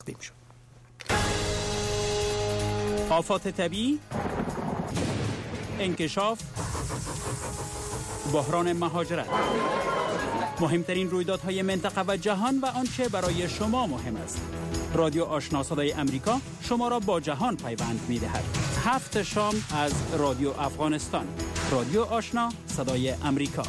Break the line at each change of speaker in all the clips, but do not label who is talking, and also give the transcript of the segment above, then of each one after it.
تقدیم شد.
آفات طبیعی، انکشاف، بحران مهاجرت، مهمترین رویدادهای منطقه و جهان و آنچه برای شما مهم است. رادیو آشنا صدای امریکا شما را با جهان پیوند می‌دهد. 7 شام از رادیو افغانستان. رادیو آشنا صدای امریکا.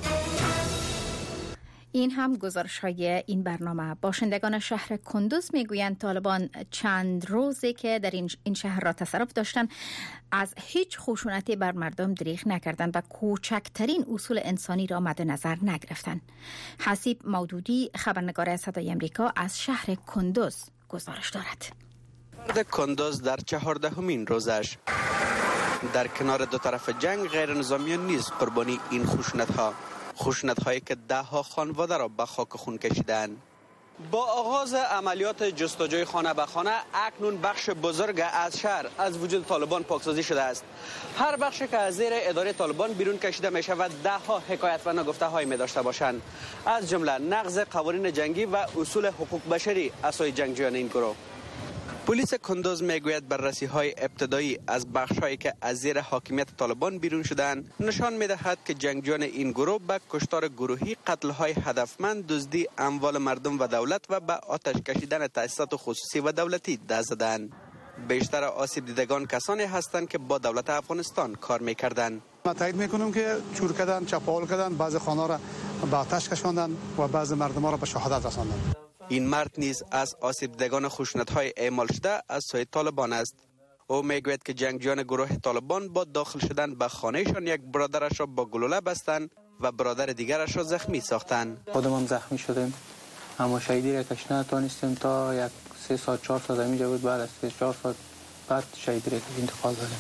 این هم گزارش‌های این برنامه. باشندگان شهر کندوز میگویند طالبان چند روزی که در این شهر را تصرف داشتند از هیچ خشونتی بر مردم دریغ نکردند و کوچکترین اصول انسانی را مد نظر نگرفتند. حسیب مودودی خبرنگار صدای امریکا از شهر کندوز گزارش دارد.
کندوز در 14مین روزش در کنار دو طرف جنگ غیر نظامیان نیز قربانی این خشونت هایی که 10 خانواده را به خاک خون کشیدند. با آغاز عملیات جستجوی خانه به خانه اکنون بخش بزرگ از شهر از وجود طالبان پاکسازی شده است. هر بخشی که از زیر اداره طالبان بیرون کشیده می شود 10 حکایت و نگفته های می داشته باشند، از جمله نقض قوانین جنگی و اصول حقوق بشری از سوی جنگجویان این گروه. پلیس کندوز میگوید بررسی‌های ابتدایی از بخش‌هایی که از زیر حاکمیت طالبان بیرون شدند نشان می‌دهد که جنگجویان این گروه به کشتار گروهی، قتل‌های هدفمند، دزدی اموال مردم و دولت و به آتش کشیدن تأسیسات خصوصی و دولتی دست زدند. بیشتر آسیب دیدگان کسانی هستند که با دولت افغانستان کار می‌کردند.
ما تایید می‌کنیم که چور کردن، چپاول کردن، بعضی خانه‌ها را به آتش کشاندن و بعضی مردم‌ها را به شهادت رساندند.
این مرد نیز از آسیب دیدگان خشونت‌های اعمال شده از سوی طالبان است. او میگوید که جنگجویان گروه طالبان با داخل شدن به خانهشان یک برادرش را با گلوله بستند و برادر دیگرش را زخمی ساختند.
خودم هم زخمی شدیم، اما شهیدی را کش نتوانستیم تا یک 3 ساعت 4 ساعت اینجا بود. بعد از 4 ساعت بعد شهیدی را انتقال دادیم.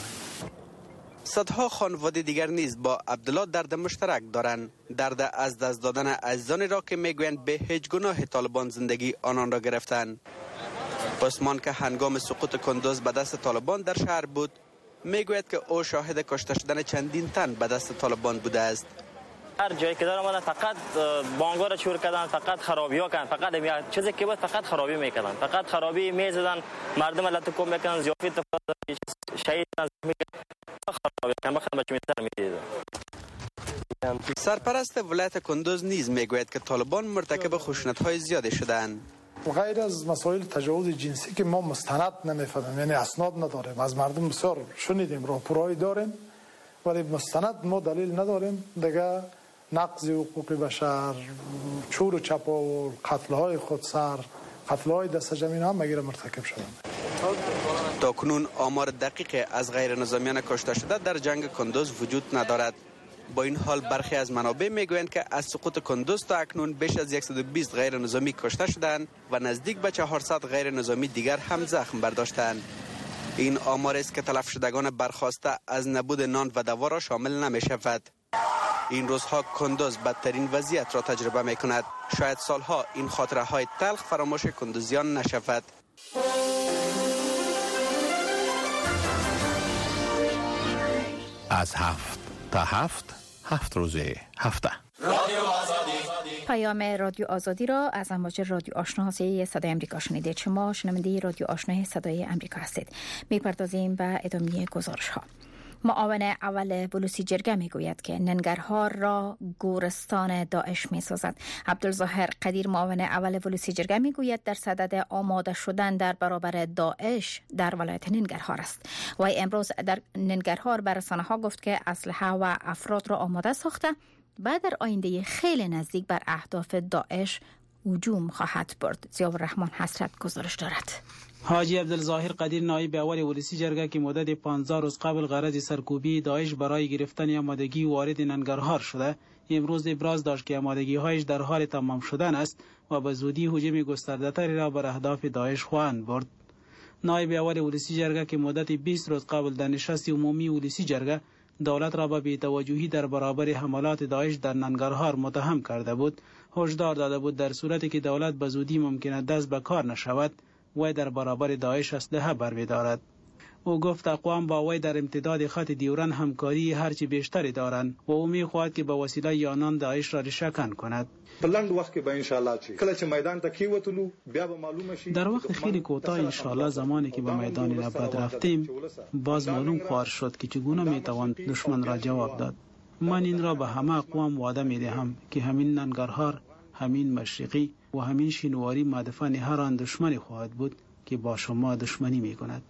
صدها خانواده دیگر نیز با عبدالله درد مشترک دارند. درد از دست دادن عزیزانی را که میگویند به هیچ گناه طالبان زندگی آنان را گرفتند. عثمان که هنگام سقوط کندوز به دست طالبان در شهر بود میگوید که او شاهد کشته شدن چندین تن به دست طالبان بوده است.
هر جایی که دارم فقط بانگا را چور کردن، فقط خرابی ها کردن، فقط چیزی که بود فقط خرابی میکردن، فقط خرابی میزدن، مردم لطکو میکردن، زیافت شهید میکردن، خرابی کردن، بخاطر بچه میتر میدیدن.
سرپرست ولایت کندوز نیز میگوید که طالبان مرتکب خشونت‌های زیادی شدند.
غیر از مسائل تجاوز جنسی که ما مستند نمیفهمیم، یعنی اسناد نداریم، از مردم بسیار شنیدیم، راهپورایی داریم ولی مستند ما دلیل نداریم. دیگه نقض حقوق بشر، چور و چپاول، قتل‌های خودسر، قتل‌های دست جمعی هم مگیر مرتکب شدند.
تاکنون آمار دقیق از غیر نظامیان کشته شده در جنگ کندوز وجود ندارد. با این حال برخی از منابع میگویند که از سقوط کندوز تا اکنون بیش از 120 غیر نظامی کشته شدند و نزدیک به 400 غیر نظامی دیگر هم زخم برداشتند. این آمار است که تلف شدگان برخاسته از نبود نان و دوا را شامل نمی شود. این روزها کندوز بدترین وضعیت را تجربه می کند. شاید سالها این خاطره های تلخ فراموش کندوزیان نشود.
از 7 تا 7 روز هفته
پیام رادیو آزادی را از امواج رادیو آشنا صدای امریکا شنیدید. شما شنونده رادیو آشنا صدای امریکا هستید. میپردازیم به ادامه گزارش ها. معاون اول بلوچی جرگه میگوید که ننگرهار را گورستان داعش میسازد. عبدالظاهر قدیر معاون اول بلوچی جرگه میگوید در صدد آماده شدن در برابر داعش در ولایت ننگرهار است. وی امروز در ننگرهار به رسانه ها گفت که اسلحه و افراد را آماده ساخته و در آینده خیلی نزدیک بر اهداف داعش هجوم خواهد برد. ضیاءالرحمن حسرت گزارش دارد.
حاجی عبدالظاهر قدیر نایب اول ولسی جرگه که مدت 15 روز قبل غرض سرکوبی داعش برای گرفتن آمادگی وارد ننگرهار شده، امروز ابراز داشت که آمادگی هایش در حال تمام شدن است و به زودی هجوم گسترده‌تری را بر اهداف داعش خواهند برد. نایب اول ولسی جرگه که مدت 20 روز قبل در نشست عمومی ولسی جرگه دولت را به بی‌توجهی در برابر حملات داعش در ننگرهار متهم کرده بود، هشدار داده بود در صورتی که دولت به زودی ممکن است دست به کار نشود و در برابر داعش اسلحه برمی‌دارد. او گفت اقوام با وی در امتداد خط دیورن همکاری هرچی بیشتری دارند و او می‌خواهد که به وسیله آنان داعش را ریشه‌کن کند.
بلند وقت که به ان شاء الله کله چې میدان ته کیوتلو بیا به معلومه شي.
در وقت خیلی کوتاه ان شاء الله زمانی که به میدان نبرد رفتیم باز معلوم خواهد شد که چگونه میتوان دشمن را جواب داد. من این را به همه اقوام وعده میدهم که همین ننگرهار، همین مشرقی و همین شینواری مدفن هر آن دشمنی خواهد بود که با شما دشمنی میکند.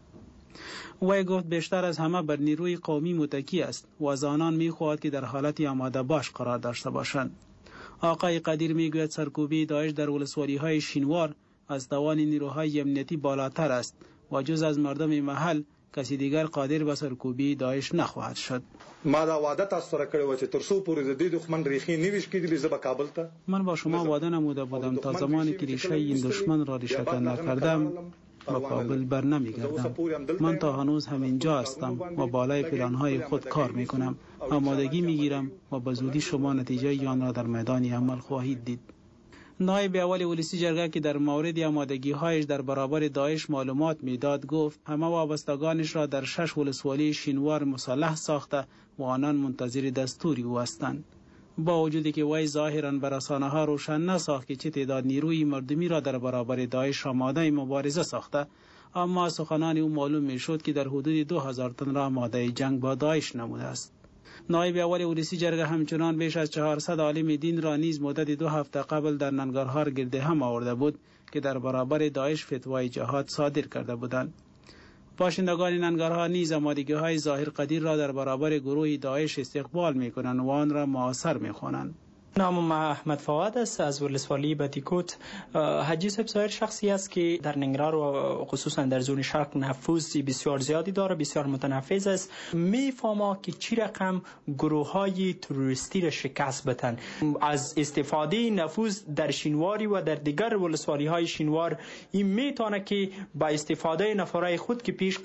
وی گفت بیشتر از همه بر نیروی قومی متکی است و از آنان میخواهد که در حالت آماده باش قرار داشته باشند. آقای قدیر میگوید سرکوبی داعش در ولسوالی‌های شینوار از توان نیروهای امنیتی بالاتر است و جز از مردم محل کسی دیگر قادر به سرکوبی داعش نخواهد شد.
ما دا وعده تاسو سره کړی و چې تر څو پورې د دې دښمن ریښې نیویش کېدلې زه به کابل ته
من با شما وعده نموده بودم تا زمانی که ریشه این دشمن را ریشه‌کن نکردم با کابل بر نمیگردم. من تا هنوز همینجا هستم و بالای پلانهای خود کار میکنم. آمادگی میگیرم و به زودی شما نتیجه آن را در میدان عمل خواهید دید. نایب اول ولسی جرگه که در مورد آمادگی‌هایش در برابر داعش معلومات میداد گفت همه وابستگانش را در 6 ولسوالی شینوار مسلح ساخته و آنان منتظر دستوری او هستند. با وجودی که وی ظاهراً بر رسانه‌ها روشن نساخت که چه تعداد نیروی مردمی را در برابر داعش آماده مبارزه ساخته، اما سخنان او معلوم میشد که در حدود 2000 تن را آماده جنگ با داعش نموده است. نایب اول ولسی جرگه همچنان بیش از 400 عالم دین را نیز مدت 2 هفته قبل در ننگرهار گرد هم آورده بود که در برابر داعش فتوای جهاد صادر کرده بودند. باشندگان ننگرهار نیز آمادگی‌های ظاهر قدیر را در برابر گروه داعش استقبال می‌کنند و آن را معاصر می‌خوانند.
نامم ما احمد فواد است از ولسوالی بتیکوت. حاجی صاحب ظاهر شخصی است که در ننگرهار و خصوصا در زون شرق نفوذ بسیار زیادی داره، بسیار متنفذ است. میفهمه که چی رقم گروه‌های تروریستی را شکست بدن. از استفاده نفوذ در شینواری و در دیگر ولسوالی‌های شینوار این میتونه که با استفاده نفرای خود که پیش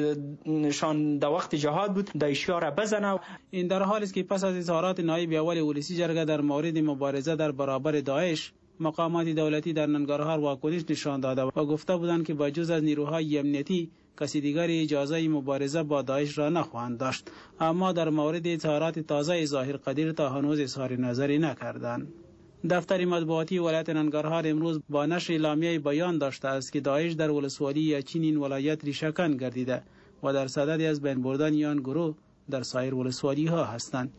شان در وقت جهاد بود داعشی‌ها را بزنه.
این در حالی است که پس از اظهارات نایب اول ولسی جرگه در مورد مبارزه در برابر داعش، مقامات دولتی در ننگرهار واکنش نشان داده و گفته بودند که با جز از نیروهای امنیتی کسی دیگر اجازه مبارزه با داعش را نخواهند داشت، اما در مورد اظهارات تازه ظاهر قدیر تا هنوز اظهار نظری نکردند. دفتر مطبوعاتی ولایت ننگرهار امروز با نشر اعلامیه بیان داشته است که داعش در ولسوالی یچین این ولایت ریشه‌کن گردیده و در صدد از بین بردن آن گروه در سایر ولسوالی ها هستند.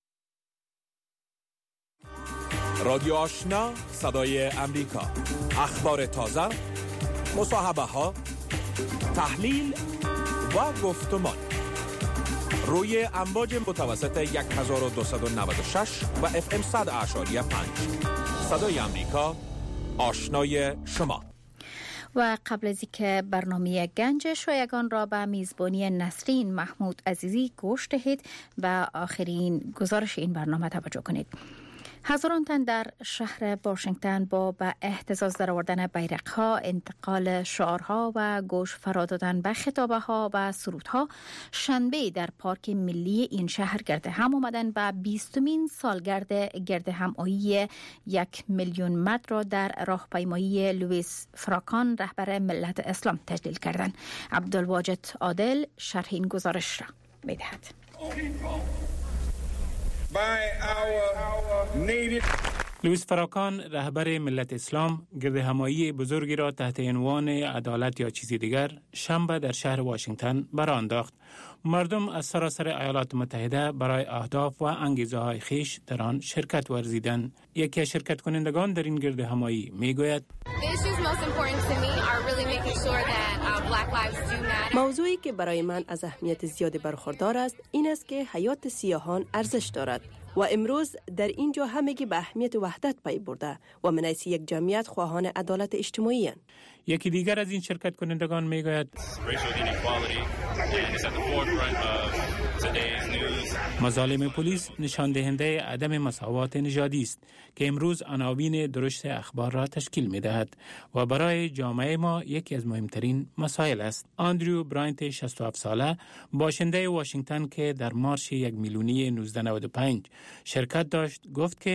رادیو آشنا صدای امریکا، اخبار تازه، مصاحبه ها، تحلیل و گفتمان روی امواج متوسط 1296 و FM 100.5 صدای امریکا، آشنای شما.
و قبل از اینکه برنامه گنج شایگان را به میزبانی نسرین محمود عزیزی گوش دهید و آخرین گزارش این برنامه توجه کنید. هزاران تن در شهر واشنگتن با به اهتزاز درآوردن بیرق‌ها، انتقال شعارها و گوش فرا دادن به خطابه‌ها و سرودها شنبه در پارک ملی این شهر گرد هم آمدن و 20مین سالگرد گرد همایی 1 میلیون مرد را در راهپیمایی لوئیس فراکان رهبر ملت اسلام تجلیل کردند. عبدالواجد عادل شرح این گزارش را می‌دهد.
لوئیس فراکان رهبر ملت اسلام گرد همایی بزرگی را تحت عنوان عدالت یا چیزی دیگر شنبه در شهر واشنگتن برآ انداخت. مردم از سراسر ایالات متحده برای اهداف و انگیزه‌های خویش در آن شرکت ورزیدند. یکی از شرکت کنندگان در این گرد همایی میگوید
موضوعی که برای من از اهمیت زیادی برخوردار است این است که حیات سیاهان ارزش دارد و امروز در اینجا همگی به اهمیت وحدت پی برده و من از یک جمعیت خواهان عدالت اجتماعی هستند.
یکی دیگر از این شرکت کنندگان میگوید مظالم پلیس نشان دهنده عدم مساوات نژادی است که امروز عناوین درشت اخبار را تشکیل می‌دهد و برای جامعه ما یکی از مهمترین مسائل است. آندریو براینت 67 ساله باشنده واشنگتن که در مارش 1 میلیونی 1995 شرکت داشت گفت که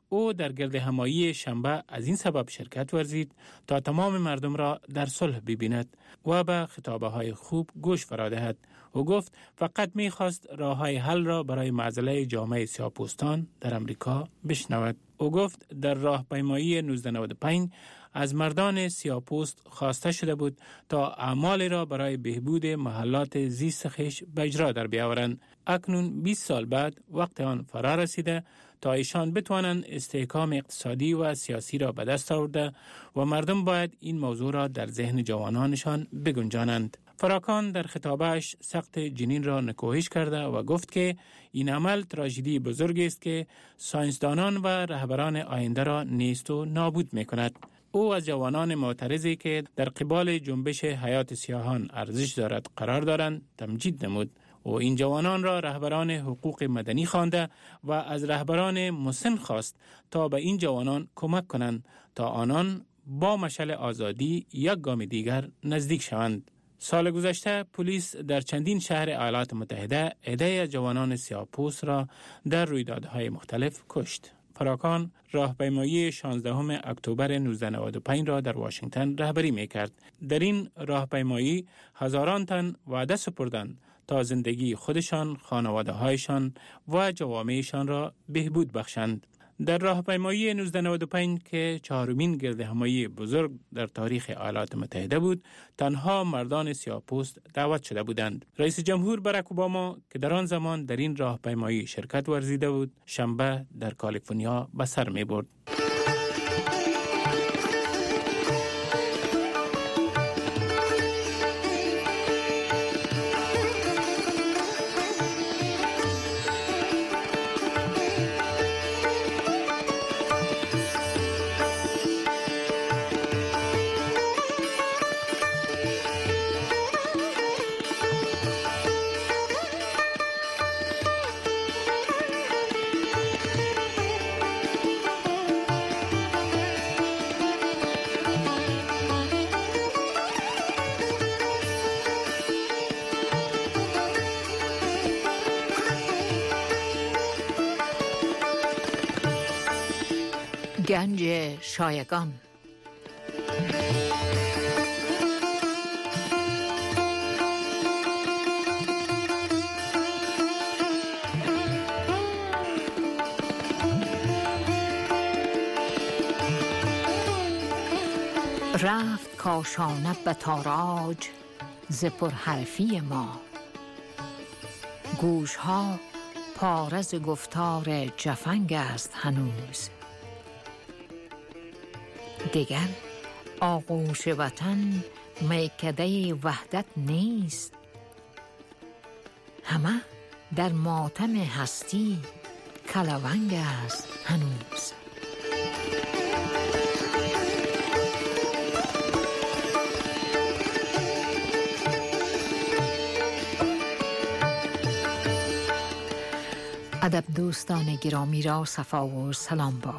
او در گرد همایی شنبه از این سبب شرکت ورزید تا تمام مردم را در صلح ببیند و به خطابه های خوب گوش فرا دهد. او گفت فقط می‌خواست راه‌های حل را برای معضله جامعه سیاه‌پوستان در امریکا بشنود. او گفت در راهپیمایی 1995 از مردان سیاه‌پوست خواسته شده بود تا اعمال را برای بهبود محلات زیست خویش به اجرا در بیاورند. اکنون 20 سال بعد وقت آن فرا رسیده تا ایشان بتوانند استحکام اقتصادی و سیاسی را به دست آورده و مردم باید این موضوع را در ذهن جوانانشان بگنجانند. فراکان در خطابش سقط جنین را نکوهش کرده و گفت که این عمل تراژدی بزرگی است که ساینسدانان و رهبران آینده را نیست و نابود می‌کند. او از جوانان معترضی که در قبال جنبش حیات سیاهان ارزش دارد قرار دارند تمجید نمود. و این جوانان را رهبران حقوق مدنی خوانده و از رهبران مسن خواست تا به این جوانان کمک کنند تا آنان با مشعل آزادی یک گام دیگر نزدیک شوند. سال گذشته پلیس در چندین شهر ایالات متحده عده جوانان سیاه‌پوست را در رویدادهای مختلف کشت. فراکان راهپیمایی 16 اکتبر 1995 را در واشنگتن رهبری می‌کرد. در این راهپیمایی هزاران تن وعده سپردند تا زندگی خودشان، خانواده‌هایشان و جوامعشان را بهبود بخشند. در راهپیمایی 1995 که چهارمین گرد همایی بزرگ در تاریخ ایالات متحده بود، تنها مردان سیاه‌پوست دعوت شده بودند. رئیس جمهور باراک اوباما که در آن زمان در این راهپیمایی شرکت ورزیده بود، شنبه در کالیفرنیا به سر می‌برد.
گنج شایگان. رفت کاشانه به تاراج ز پرحرفی ما، گوشها پاره ز گفتار جفنگ است هنوز. دیگر آغوش وطن میکده وحدت نیست، همه در ماتم هستی کلونگ است هنوز. ادب دوستان گرامی را صفا و سلام باد.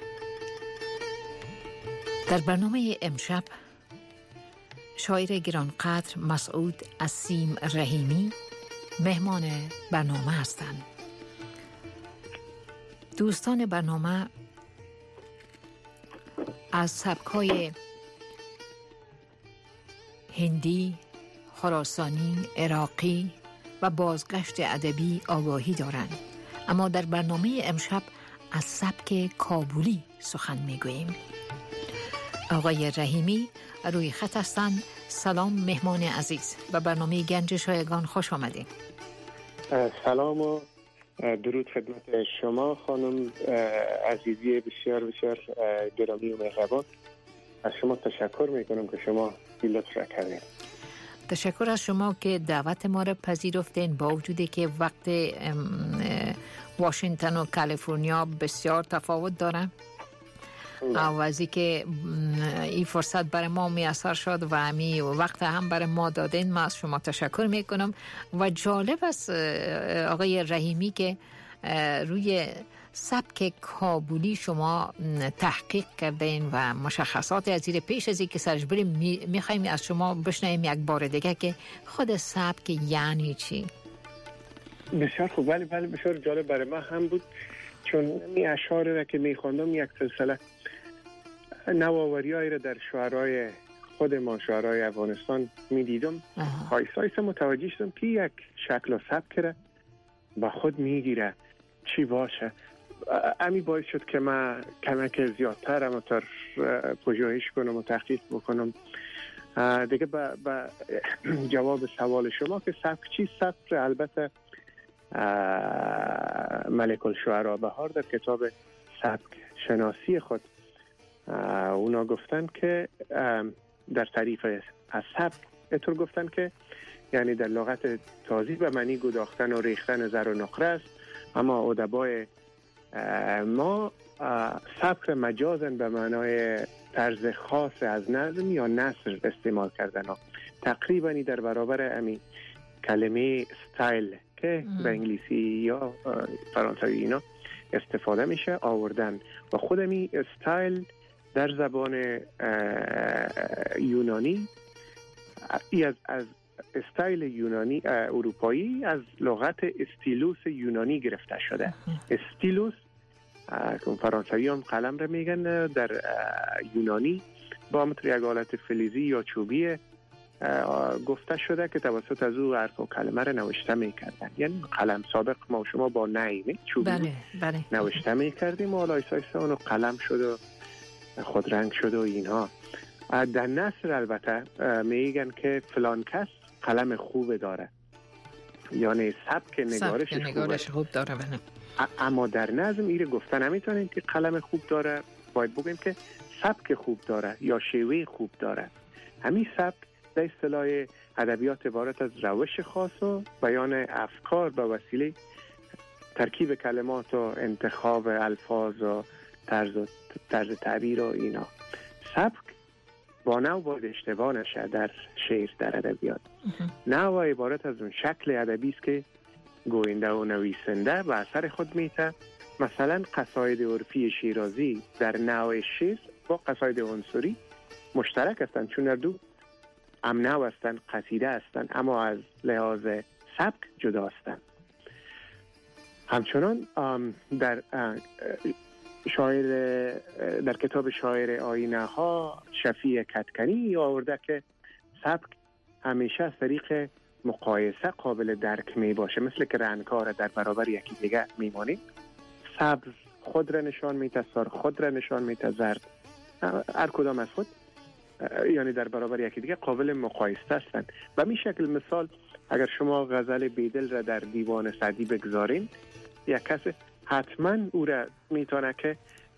در برنامه امشب شاعر گرانقدر مسعود عصیم رحیمی مهمان برنامه هستند. دوستان برنامه از سبک‌های هندی، خراسانی، عراقی و بازگشت ادبی آگاهی دارند، اما در برنامه امشب از سبک کابولی سخن میگوییم. آقای رحیمی روی خط هستند. سلام مهمان عزیز، به برنامه گنج شایگان خوش آمدید.
سلام و درود خدمت شما خانم عزیزی بسیار بسیار گرامی و مهربان. از شما تشکر میکنم که شما این لطف را کردین.
تشکر از شما که دعوت ما را پذیرفتین، با وجودی که وقت واشنگتن و کالیفرنیا بسیار تفاوت داره و از اینکه این فرصت برای ما میسر شد و همی وقت هم برای ما دادین، من از شما تشکر میکنم. و جالب است آقای رحیمی که روی سبک کابولی شما تحقیق کردین و مشخصات از این پیش از اینکه سرش بریم میخوایم از شما بشنویم یک بار دیگه که خود سبک یعنی چی.
بسیار خوب. بله بسیار جالب برای من هم بود چون می اشعار را که می خواندم یک سلسله نوآوری‌هایی را در شعرهای خود ما، شعرهای افغانستان می دیدم. آیسته متوجه شدم که یک شکل و سبک را با خود می گیره چی باشه. امی باعث شد که من کمک زیادتر امتر پژوهش کنم و تحقیق بکنم دیگه. با جواب سوال شما که سبک چی سبک، البته ملک الشعراء بهار در کتاب سبک شناسی خود اونا گفتن که در تعریف از سبک اینطور گفتن که یعنی در لغت تازی به معنی گداختن و ریختن زر و نقره است، اما ادبای ما سبک مجازن به معنای طرز خاص از نظم یا نثر استعمال کردن. تقریبا در برابر امی کلمه استایل که به انگلیسی یا فرانسوی اینا استفاده میشه آوردن و خود امی استایل در زبان یونانی از استایل یونانی اروپایی از لغت استیلوس یونانی گرفته شده. استیلوس که فرانسوی هم قلم را میگن، در یونانی با متر یک حالت فلزی یا چوبی گفته شده که توسط از او حرف و کلمه را نوشته میکردن. یعنی قلم سابق ما و شما با نعیم چوبی نوشته میکردیم و حالا ایسا اونو قلم شد و خودرنگ شد و اینها. در نثر البته میگن که فلان کس قلم خوب داره، یعنی سبک نگارش
خوب داره.
اما در نظم ایره گفتن نمیتونیم که قلم خوب داره، باید بگیم که سبک خوب داره یا شیوه خوب داره. همین سبک در اصطلاح ادبیات عبارت از روش خاص و بیان افکار به وسیله ترکیب کلمات و انتخاب الفاظ و طرز تعبیر و اینا. سبک با نوع باید اشتباه نشه در شعر، در ادبیات. نوع عبارت از اون شکل ادبی است که گوینده و نویسنده به اثر خود میته. مثلا قصاید عرفی شیرازی در نوع شعر با قصاید عنصری مشترک هستند، چون هر دو هم نوع هستند، قصیده هستند، اما از لحاظ سبک جدا هستند. همچنان در کتاب شاعر آینه ها شفیع کدکنی آورده که سبک همیشه از طریق مقایسه قابل درک می باشه، مثل که رنگ‌ها را در برابر یکی دیگه میمانیم. سبز خود را نشان میده، سرخ خود را نشان میده، زرد هر کدام از خود یعنی در برابر یکی دیگه قابل مقایسه هستند. و همین شکل مثال اگر شما غزل بیدل را در دیوان سعدی بگذارین، یک کس حتما او را میتونه که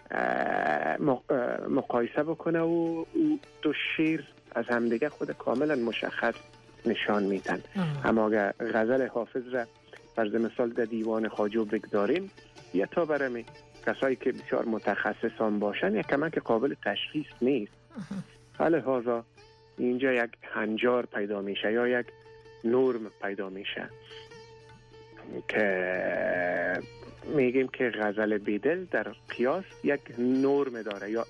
مقایسه بکنه و او دو شعر از همدیگه خود کاملا مشخص نشان میدن. اما اگر غزل حافظ را فرض مثال در دیوان خواجو بگذاریم، یا تا برمی کسایی که بسیار متخصصان باشن یک کمک قابل تشخیص نیست. لحاظا اینجا یک هنجار پیدا میشه یا یک نرم پیدا میشه که میگیم که غزل بیدل در قیاس یک نرم داره یا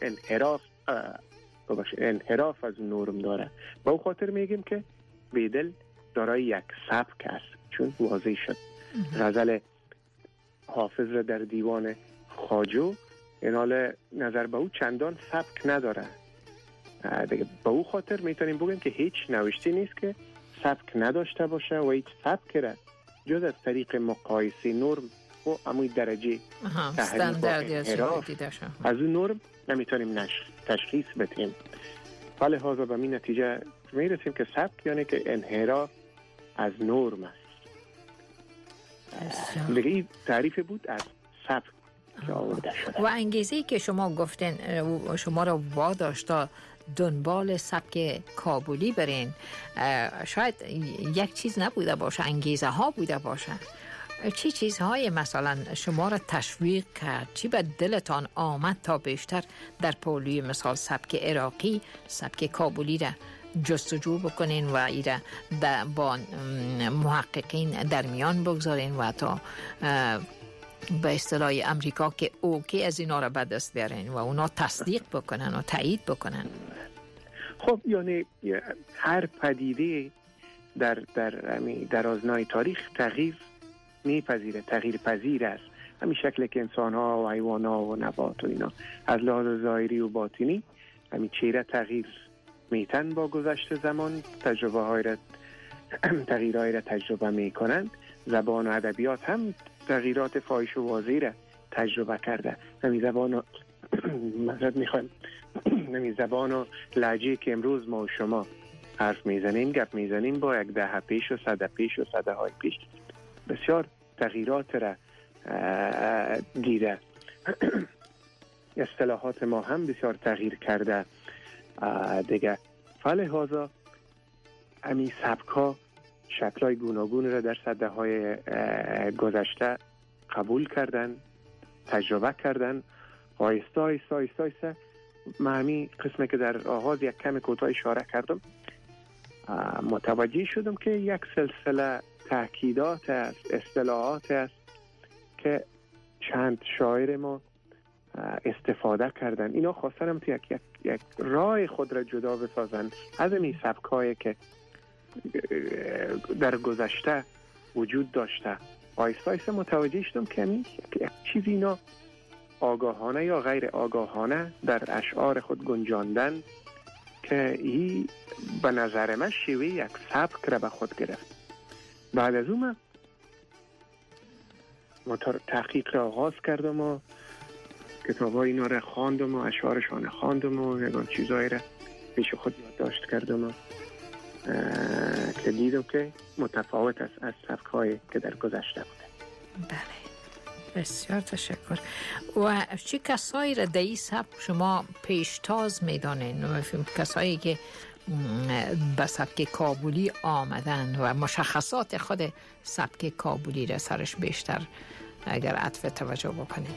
انحراف از نرم داره. با او خاطر میگیم که بیدل دارای یک سبک است، چون واضح شد غزل حافظ را در دیوان خواجو این حال نظر به او چندان سبک نداره. با او خاطر میتونیم بگیم که هیچ نوشتی نیست که سبک نداشته باشه و هیچ سبک را جز از طریق مقایسه نرم و اموی درجه تحریف و انحراف از اون نرم نمیتونیم تشخیص بدیم. ولی لحاظا به این نتیجه میرسیم که سبک یعنی که انحراف از نرم است. دیگه این تعریف بود از سبک که آورده شده.
و انگیزه‌ای که شما گفتین شما را واداشت دنبال سبک کابلی برین، شاید یک چیز نبوده باشه، انگیزه ها بوده باشه. چی چیزهای مثلا شما را تشویق کرد؟ چی به دلتان آمد تا بیشتر در پولوی مثال سبک عراقی، سبک کابلی را جستجو بکنین و ایره با محققین در میان بگذارین و تا به اصطلاح امریکا که اوکی از اینا را به دست بیارین و اونا تصدیق بکنن و تایید بکنن؟
خب یعنی هر پدیده در آزنای تاریخ تغییر میپذیره، تغییر پذیر است همین شکل که انسان ها و حیوان ها و نبات و اینا از لحاظ ظاهری و باطنی همین چهره تغییر میتن با گذشت زمان، تغییرهایی را تجربه میکنند. زبان و ادبیات هم تغییرات فاحش و واضحی را تجربه کرده. همین زبان و همین زبان و لهجه که امروز ما و شما حرف میزنیم، گپ میزنیم، با 10 پیش و 100 پیش و 100 های پیش بسیار تغییرات را دیده. اصطلاحات ما هم بسیار تغییر کرده دیگه. فلحاظا امی سبکا شکل‌های گوناگون را در سده‌های گذشته قبول کردن، تجربه کردن. آیسته آیسته آیسته آیسته من همین قسمه که در آغاز یک کم کوتاه اشاره کردم متوجه شدم که یک سلسله تأکیدات است، اصطلاحات است که چند شاعر ما استفاده کردن. اینا خواستن هم یک راه خود را جدا بسازن از این سبکایی که در گذشته وجود داشته. آیسته آیسته متوجه شدم که یک چیزی اینا آگاهانه یا غیر آگاهانه در اشعار خود گنجاندن که این به نظر من شیوه یک سبک را به خود گرفت. بعد از اون من تحقیق را آغاز کردم و کتاب‌های اینا را خواندم و اشعارشان خواندم و یگان چیزایی را پیش خود یادداشت کردم و که دیدم که متفاوت است از سبک‌هایی که در گذشته بوده.
بله، بسیار تشکر. و چه کسایی را در این سبک شما پیشتاز میدانین؟ کسایی که به سبک کابلی آمدن و مشخصات خود سبک کابلی را سرش بیشتر اگر عطف توجه بکنیم.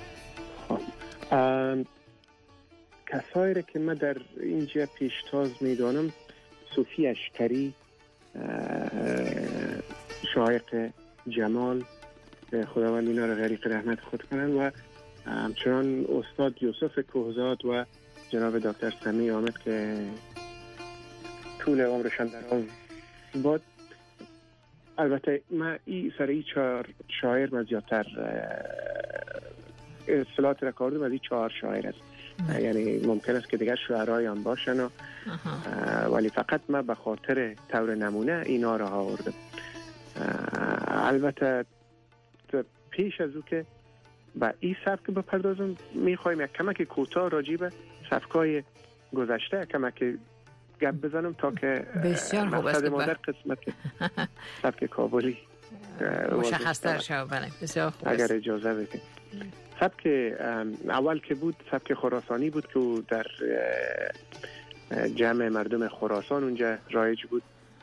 کسایی را که من در اینجا پیشتاز میدانم صوفی اشکری، شایق جمال، خداوند اینا را غریق رحمت خود کنند، و همچنان استاد یوسف کوهزاد و جناب دکتر سمی آمد که طول عمرشان دراز باد. البته من سر این 4 شاعر من زیادتر اصطلاحات را کردم از این 4 شاعر است. یعنی ممکن است که دیگر شعرهای هم باشن ولی فقط من به خاطر طور نمونه اینا را آوردم. البته پیش از او که با این سبک بپردازم میخوایم یک کمک کوتاه راجع به سبکای گذشته کمک گپ بزنم تا که مقصد ما در قسمت سبک کابلی
مشخص‌تر شود. بسیار خوب
اگر اجازه بدید. سبک اول که بود سبک خراسانی بود که در جمع مردم خراسان اونجا رایج بود.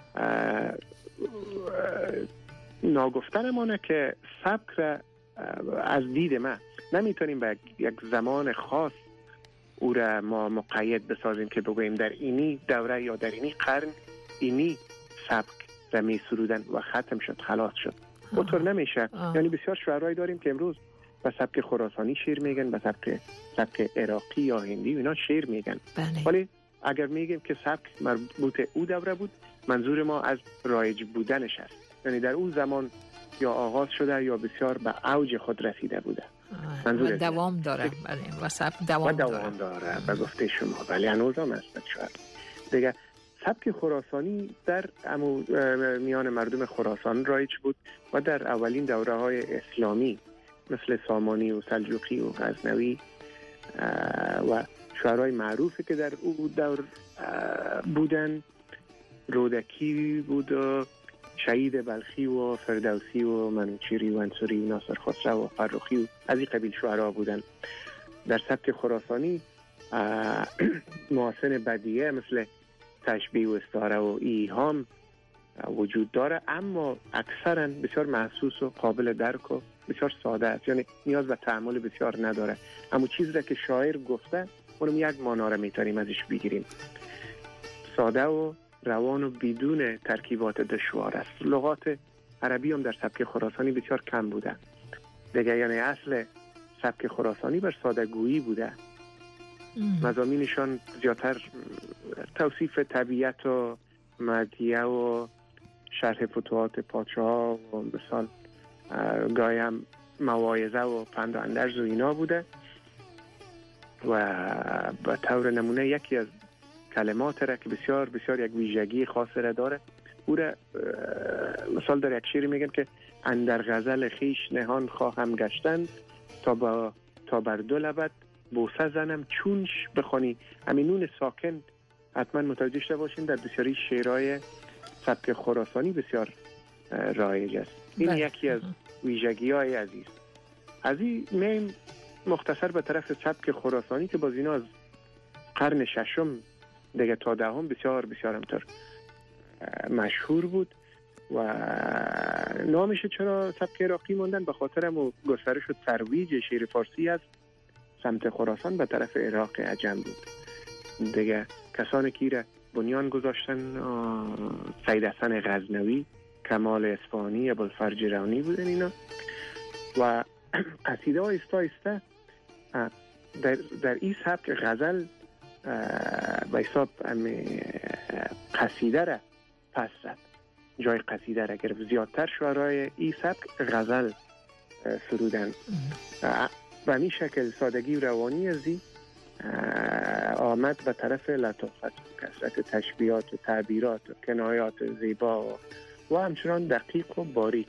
ناگفتنمانه که سبک را از دید من نمیتونیم به یک زمان خاص او را ما مقید بسازیم که بگوییم در اینی دوره یا در اینی قرن اینی سبک را می سرودن و ختم شد، خلاص شد. اونطور نمیشه. یعنی بسیار شعرهایی داریم که امروز به سبک خراسانی شعر میگن، به سبک عراقی یا هندی اینا شعر میگن. ولی اگر میگیم که سبک مربوط او دوره بود، منظور ما از رایج بودنش است. یعنی در اون زمان یا آغاز شده یا بسیار به اوج خود رسیده بوده.
و دوام داره. بله، و سبک دوام
داره به گفته شما. ولی هنوز هم است شاید. دیگه سبک خراسانی در میان مردم خراسان رایج بود و در اولین دوره‌های اسلامی مثل سامانی و سلجوقی و غزنوی و شعرهای معروفی که در او دور بودن رودکی بود و شهید بلخی و فردوسی و منوچیری و انصوری و ناصر خسرو و فرخی و از این قبیل شعرها بودن. در سبک خراسانی محاسن بدیعه مثل تشبیه و استعاره و ایهام وجود داره، اما اکثرا بسیار محسوس و قابل درک و بسیار ساده است. یعنی نیاز به تأمل بسیار نداره. اما چیزی را که شاعر گفته اونم یک مانا را میتونیم ازش بگیریم. ساده و روان و بدون ترکیبات دشوار است. لغات عربی هم در سبک خراسانی بسیار کم بوده دیگه. یعنی اصل سبک خراسانی بر ساده‌گویی بوده. مضامینشان زیادتر توصیف طبیعت و مدیه و شرح فتوحات پادشاه و مثال گاهی هم مواعظه و پند و اندرز و اینا بوده و به طور نمونه یکی از کلمات را که بسیار بسیار یک ویژگی خاص را داره، او را مثال در یک شعری میگن که اندر غزل خیش نهان خواهم گشتن تا بر دو لبت بوسه زنم چونش بخوانی. همین نون ساکن حتما متوجه شده باشین در بسیاری شعرهای سبک خراسانی بسیار رایج است. این یکی از ویژگی های عزیز. از این میم مختصر به طرف سبک خراسانی که باز اینا از قرن ششم دیگه تا دهم بسیار بسیار همطور مشهور بود و نامش چرا سبک عراقی موندن؟ به خاطر گسترش و ترویج شعر فارسی از سمت خراسان به طرف عراق عجم بود. دیگه کسانی که را بنیان گذاشتن سید حسن غزنوی، کمال اصفهانی، ابوالفرج رانی بودن اینا و قصیده ها ایستا در این سبک غزل به حساب قصیده را پس زد، جای قصیده را گرفت. زیادتر شعرهای این سبک غزل سرودن و این شکل سادگی و روانی ازی آمد به طرف لطافت، کثرت تشبیهات و تعبیرات و کنایات زیبا و همچنان دقیق و باریک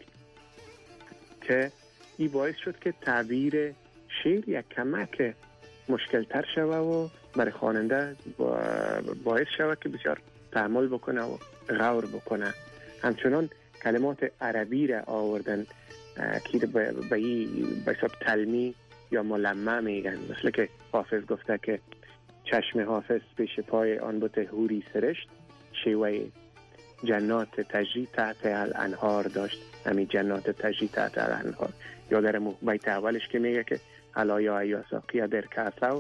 که این باعث شد که تعبیر شعر یک کمک مشکل تر شوه و برای خواننده باعث شوه که بسیار تحمل بکنه و غور بکنه. همچنان کلمات عربی را آوردن که به حساب تلمی یا ملمع میگن، مثل که حافظ گفته که چشم حافظ پیش پای آن بت حوری سرشت، شیوه جنات تجری تحت الانهار داشت. همین جنات تجری تحت الانهار یا در بیت اولش که میگه که حلایا یا ساقیا در کاسو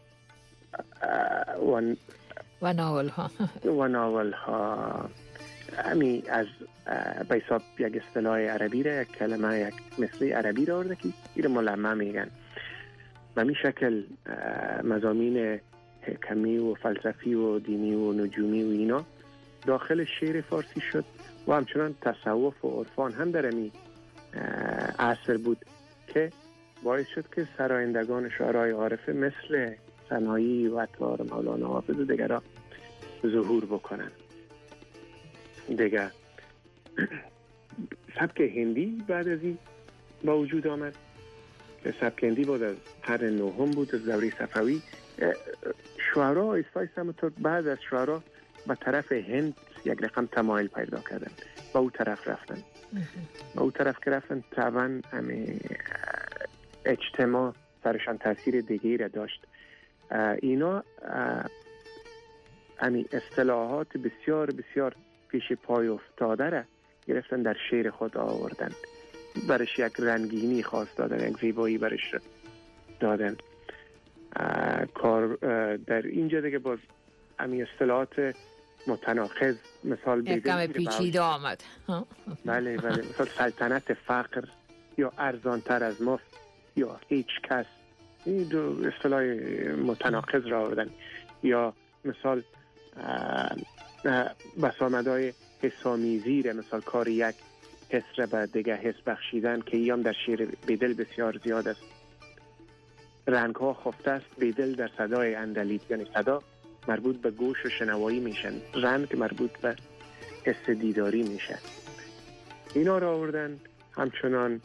و ناولها
همین از به حساب یک اصطلاح عربی را، یک کلمه، یک مثلی عربی را آورده که این ملمع میگن. و همین شکل مضامین حکمی و فلسفی و دینی و نجومی و اینا داخل شعر فارسی شد و همچنان تصوف و عرفان هم در همین عصر بود که باعث شد که سرایندگان شعرهای عارفه مثل سنایی و اطوار مولانا حافظ و دیگرها ظهور بکنن. دیگه سبک هندی بعد از این با وجود آمد که سبک هندی بود از قرن نهم بود، از دوره صفوی. شعرها ایستا همونطور بعد از شعرها به طرف هند یک رقم تمایل پیدا کردن، با او طرف رفتن. با او طرف که رفتن طبعا اجتماع سرشان تاثیر دیگری را داشت. اینا همین اصطلاحات بسیار بسیار پیش پای افتاده را گرفتن در شعر خود آوردن، برش یک رنگینی خاص دادن، یک زیبایی برش دادن. در اینجا دیگه باز همین اصطلاحات متناقض مثال
بیدن یکم پیچیده آمد.
بله مثال سلطنت فقر یا ارزانتر از مفت یا هیچ کس، این دو اصطلاح متناقض را آوردن. یا مثال بسامدهای حسامیزی را، مثال کار یک حس را به دیگه حس بخشیدن که ایام در شعر بیدل بسیار زیاد است. رنگ ها خفته است بیدل در صدای اندلیب، یعنی صدا مربوط به گوش و شنوایی میشن، رنگ مربوط به حس دیداری میشن. اینا را آوردن. همچنان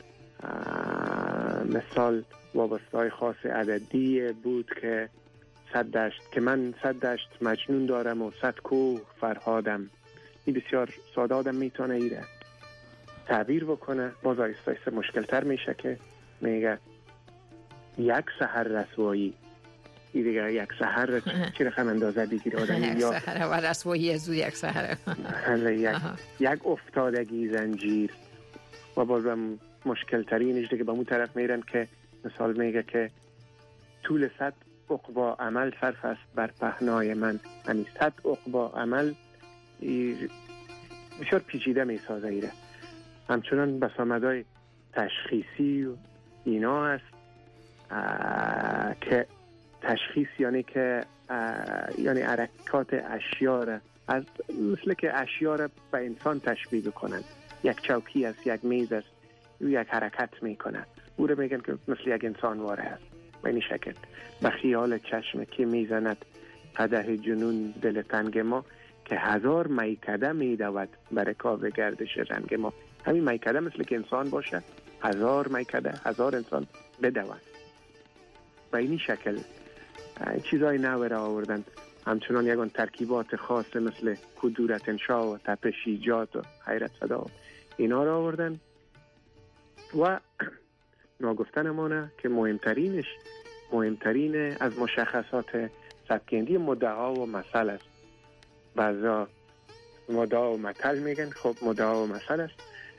مثال وابسته‌های خاص عددی بود که صد دشت که من صد دشت مجنون دارم و صد کوه فرهادم. این بسیار ساده آدم میتونه ایره تعبیر بکنه. باز آیسته آیسته مشکل تر میشه که میگه یک سحر رسوایی. این دیگه یک سحر چی رقم اندازه بگیر آدمی
یک سحر و رسوایی از یک سحر
یک افتادگی زنجیر. و بازم مشکل ترینش دیگه به اون طرف میرن که مثال میگه که طول 100 عقبا عمل صرف است بر پهنای من. یعنی 100 عقبا عمل بسیار پیچیده میسازه ایره. همچنان بسامدهای تشخیصی و اینا هست که تشخیص یعنی که یعنی حرکات اشیا را از مثل که اشیا را به انسان تشبیه بکنن. یک چوکی است، یک میز است، یک حرکت میکنه. او را میگن که مثل یک انسان واره هست به این شکل. به خیال چشم که میزند قدح جنون دل تنگ ما، که 1000 میکده میدود بر کاوه گردش رنگ ما. همین میکده مثل که انسان باشه، 1000 میکده 1000 انسان بدود. به این شکل چیزای نو را آوردن. همچنان یکان ترکیبات خاص مثل کدورت انشا و تپش ایجاد و حیرت صدا اینا را آوردن. و ناگفتن مانه که مهمترین از مشخصات سبکندی مدعا و مثل است. بعضا مدعا و مثل میگن. خب مدعا و مثل است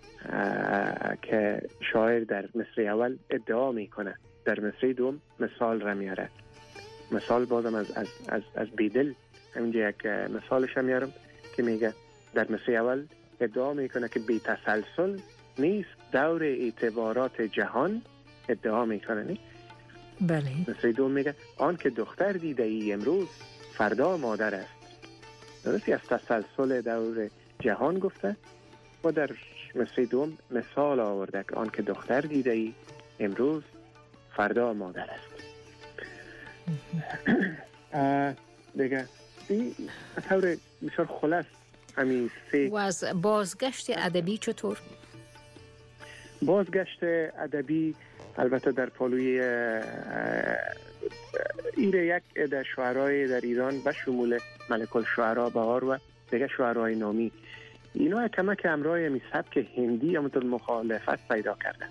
که شاعر در مصرع اول ادعا میکنه، در مصرع دوم مثال را میاره. مثال بازم از بیدل همینجا یک مثالش هم میارم که میگه در مصرع اول ادعا میکنه که بی تسلسل نیست دور اعتبارات جهان، ادعا میکنه نیست.
بله.
مصرع دوم میگه آن که دختر دیده ای امروز فردا مادر است. درستی از تسلسل دور جهان گفته و در مصرع دوم مثال آورده که آن که دختر دیده ای امروز فردا مادر است. دیگه از طور بسیار خلاص همین سه. و
از بازگشت ادبی چطور؟
بازگشت ادبی البته در پالوی ایره یک عده شاعرای در ایران به شمول ملک الشعرا بهار و دیگه شاعرای نامی، اینا کمک امرای همی سبک هندی همونطور مخالفت پیدا کردن.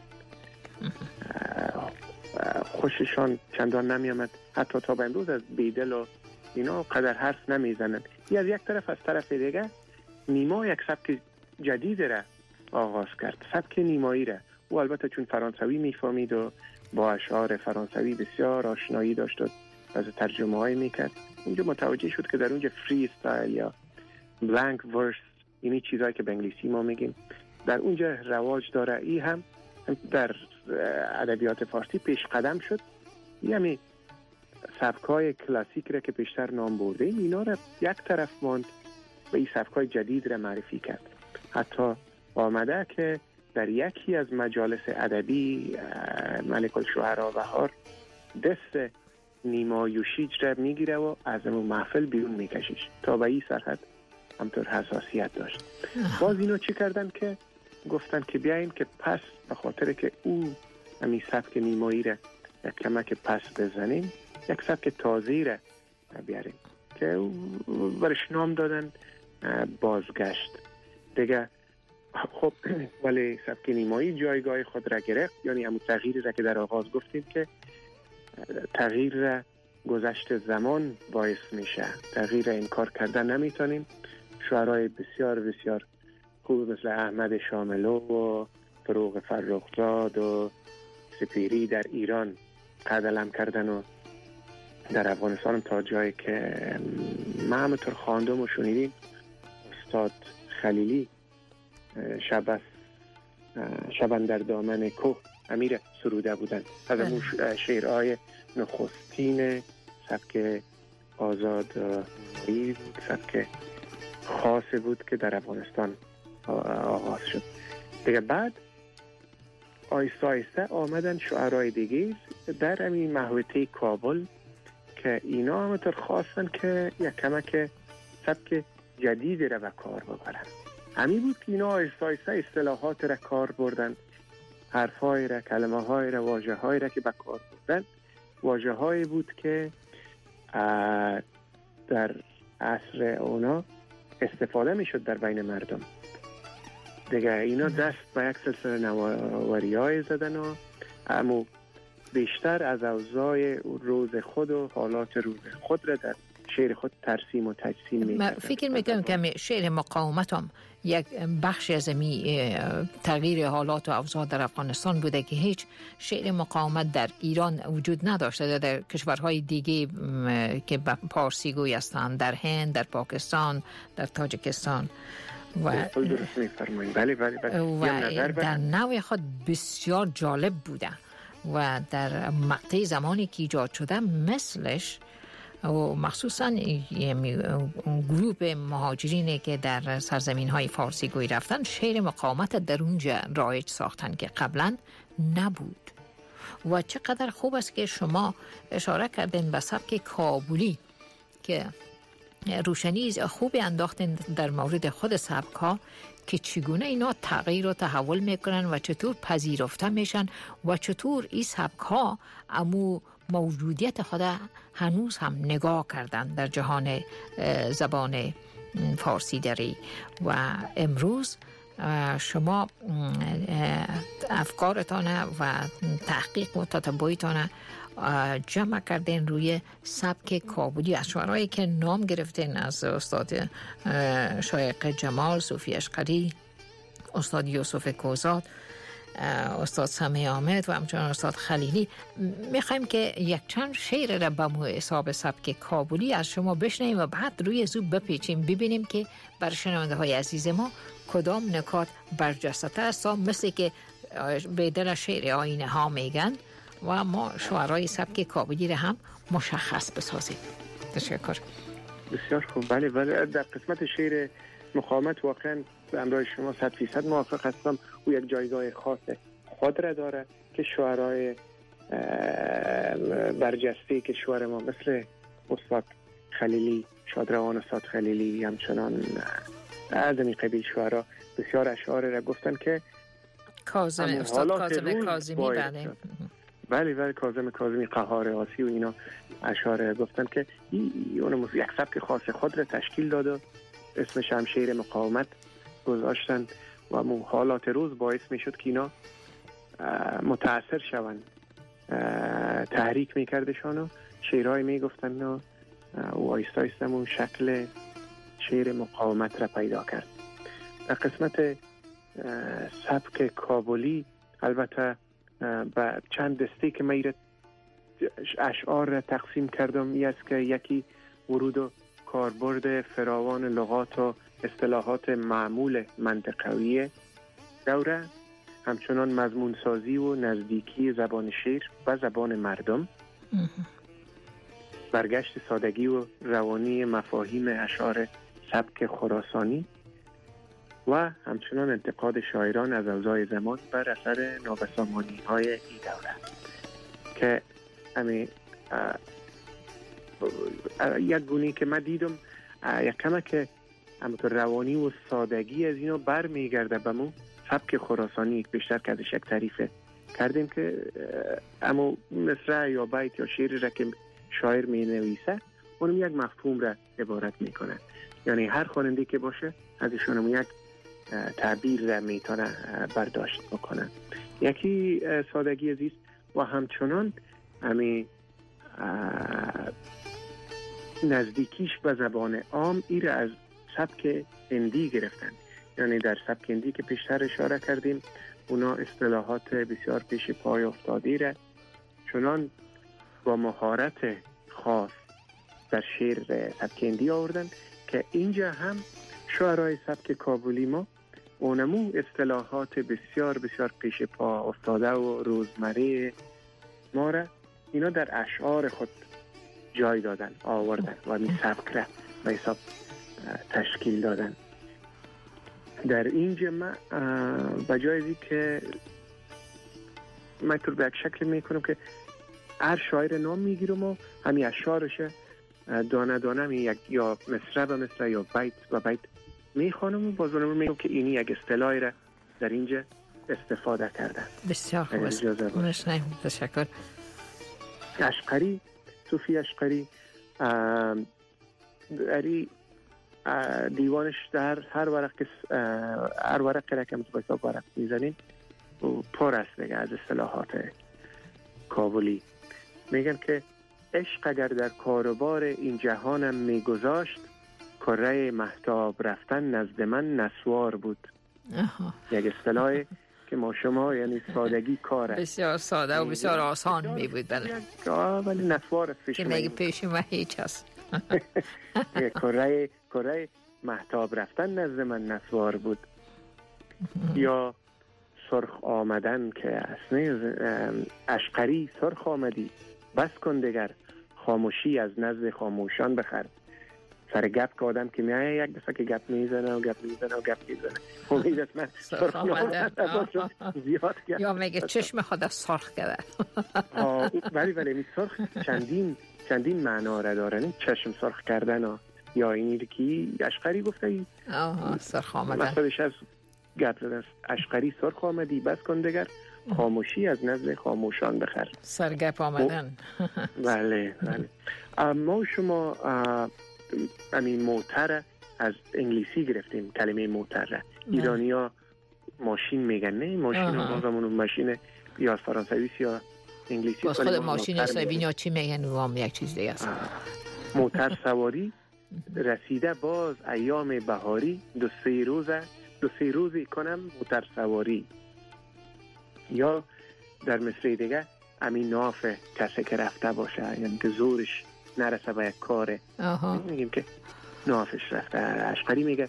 خوششان چندان نمیامد، حتی تا به امروز از بیدل و اینا قدر حرف نمیزنن. از یک طرف از طرف دیگه نیما یک سبک جدید را آغاز کرد، سبک نیمایی را. او البته چون فرانسوی میفهمید و با اشعار فرانسوی بسیار آشنایی داشت و از ترجمه های میکرد، اونجا متوجه شد که در اونجا فری استایل یا بلانک ورس، اینی چیزایی که به انگلیسی ما میگیم، در اونجا رواج داره. این هم در ادبیات فارسی پیش قدم شد. یعنی سبکای کلاسیک را که پیشتر نام برده اینا را یک طرف ماند و این سبکای جدید را معرفی کرد. حتی آمده که در یکی از مجالس ادبی ملک الشعرا بهار دست نیما یوشیج را میگیره و از اون محفل بیرون میکشیش. تا به این سرحد همطور حساسیت داشت. باز اینو چی کردن که گفتن که بیاییم که پس به خاطر که او همین سبک نیمایی را یک کمک پس بزنیم، یک سبک تازه‌ای را بیاریم که برش نام دادن بازگشت. دیگه خب ولی سبک نیمایی جایگاه خود را گرفت، یعنی همون تغییری را که در آغاز گفتیم که تغییر را گذشت زمان باعث میشه، تغییر را انکار کردن نمیتونیم. شعرهای بسیار بسیار خوب مثل احمد شاملو و فروغ فرخزاد و سپیری در ایران قدم کردن و در افغانستان تا جایی که ما همونطور خواندم و شنیدیم استاد خلیلی شبن در دامن کوه امیر سروده بودن. از اون شعرهای نخستین سبک آزاد بود، سبک خاص بود که در افغانستان آغاز شد. دیگه بعد آیسته آیسته آمدن شعرهای دیگه در همین محوطه کابل که اینا همونطور خواستن که یک کمک سبک جدید را به کار ببرن. همین بود که اینا آیسته آیسته اصطلاحات را کار بردن، حرفهای را، کلمه های را، واژه های را که به کار بردن، واژه های بود که در عصر اونا استفاده می شد در بین مردم. دیگه اینا دست به یک سلسله نواری های زدن و امو بیشتر از اوضاع روز خود و حالات روز خود را در شعر خود ترسیم و تجسیم می کردن.
فکر میکنم که شعر مقاومت هم یک بخش از تغییر حالات و اوضاع در افغانستان بوده که هیچ شعر مقاومت در ایران وجود نداشته. در کشورهای دیگه که پارسی گوی هستند، در هند، در پاکستان، در تاجیکستان و
درست می‌فرمایید. بله
و در نوع خود بسیار جالب بوده و در مقطع زمانی که ایجاد شده مثلش و مخصوصا گروپ مهاجرینی که در سرزمین های فارسی گوی رفتن شعر مقاومت در اونجا رایج ساختن که قبلا نبود. و چقدر خوب است که شما اشاره کردین به سبک کابلی که روشنی خوبی انداختین در مورد خود سبک ها که چگونه اینا تغییر و تحول میکنن و چطور پذیرفته میشن و چطور این سبک ها امو موجودیت خود هنوز هم نگاه کردن در جهان زبان فارسی داری. و امروز شما افکارتان و تحقیق و تتبعیتان جمع کردین روی سبک کابلی، اشعارهایی که نام گرفتین از استاد شایق جمال، صوفی اشقری، استاد یوسف کوزاد، استاد سمی آمد و همچنان استاد خلیلی. میخوایم که یک چند شعر را به حساب سبک کابلی از شما بشنویم و بعد روی زوب بپیچیم ببینیم که بر شنونده های عزیز ما کدام نکات برجسته است، مثل که به دل شعر آینه ها میگن و ما شعرهای سبک کابلی را هم مشخص بسازیم. تشکر.
بسیار خوب. بله در قسمت شعر مقاومت واقعا به همراه شما 100% موافق هستم. او یک جایگاه خاص خود را داره که شعرهای برجسته که شعر ما مثل استاد خلیلی، شادروان استاد خلیلی، همچنان از این قبیل شعرها بسیار اشعار را گفتن که
استاد کاظم کاظمی
بله کاظم کاظمی قهار آسی و اینا اشعار گفتن که اون یک سبک خاص خود را تشکیل داده، اسمش هم شعر مقاومت گذاشتن و حالات روز باعث می شد که اینا متاثر شوند، تحریک می کردشان و شعرهای می گفتن و آیسته آیسته اون شکل شعر مقاومت را پیدا کرد. در قسمت سبک کابلی البته با چند دسته که من اشعار را تقسیم کردم، این است که یکی ورود و کاربرد فراوان لغات و اصطلاحات معمول منطقوی دوره، همچنان مضمون سازی و نزدیکی زبان شعر و زبان مردم، برگشت سادگی و روانی مفاهیم اشعار سبک خراسانی و همچنان انتقاد شاعران از اوضاع زمان بر اثر نابسامانی های این دوره که یک گونی که من دیدم یک کمه که همونطور روانی و سادگی از اینو بر میگرده به مون سبک خراسانی بیشتر که ازش یک تعریف کردیم که اما مصرع یا بیت یا شعر را که شاعر می نویسه اونم یک مفهوم را عبارت میکنه، یعنی هر خواننده که باشه ازشونم یک تعبیر را میتونه برداشت بکنه. یکی سادگی عزیز و همچنان نزدیکیش به زبان عام ای را از سبک هندی گرفتن، یعنی در سبک هندی که پیشتر اشاره کردیم اونا اصطلاحات بسیار پیش پای افتاده را چنان با مهارت خاص در شعر سبک هندی آوردن که اینجا هم شعرهای سبک کابلی ما اونمو اصطلاحات بسیار بسیار پیش پا افتاده و روزمره ما را اینا در اشعار خود جای دادن، آوردن و می سبک را به حساب تشکیل دادن. در اینجا من بجایزی که من طور به یک شکل میکنم که هر شاعر نام میگیرم و همین اشعارش دانه دانه یک یا مصرع به مصرع یا بیت و بیت میخوانم و بازونم میگم که اینی یک اصطلاحی را در اینجا استفاده کردن.
بسیار خوب است. تشکر.
اشقری، صوفی اشقری دیوانش در هر ورق را که متوسط ورق میزنیم پر است دیگه از اصطلاحات کابلی. میگن که عشق اگر در کاروبار این جهانم میگذاشت کره مهتاب رفتن نزد من نسوار بود. یک اصطلاحی که ما شما یعنی سادگی کاره،
بسیار ساده و بسیار آسان می بود. بله
ولی نسوار پیش
که میگه پیش من هیچ هست.
کره مهتاب رفتن نزد من نسوار بود. یا سرخ آمدن که اصلا اشقری سرخ آمدی بس کن دگر خاموشی از نزد خاموشان بخر. سر گپ که آدم که میایه یک دفعه که گپ میزنه امید است من سرخ آمده زیاد کرد
یا میگه چشم خدا سرخ کرده.
ولی می سرخ چندین معنا را داره. چشم سرخ کردن یا اینی که اشقری گفته
سرخ آمده
مقصدش از گپ زدن. اشقری سرخ آمدی بس کن دگر، خاموشی از نزد خاموشان بخر.
سرگپ آمدن.
بله. ما شما همین موتر از انگلیسی گرفتیم، کلمه موتر. ایرانی ها ماشین میگن، نه ماشین ها بازمون ماشین یا فرانسوی یا انگلیسی.
باز خود ماشین اسبین یا چی میگن وام یک چیز دیگه است.
موتر سواری رسیده باز ایام بهاری، دو سه روزی کنم موتر سواری. یا در مصر دیگه همین ناف کسی که رفته باشه، یعنی که زورش نرسه به یک کاره، میگیم که نافش رفته. اشقری میگه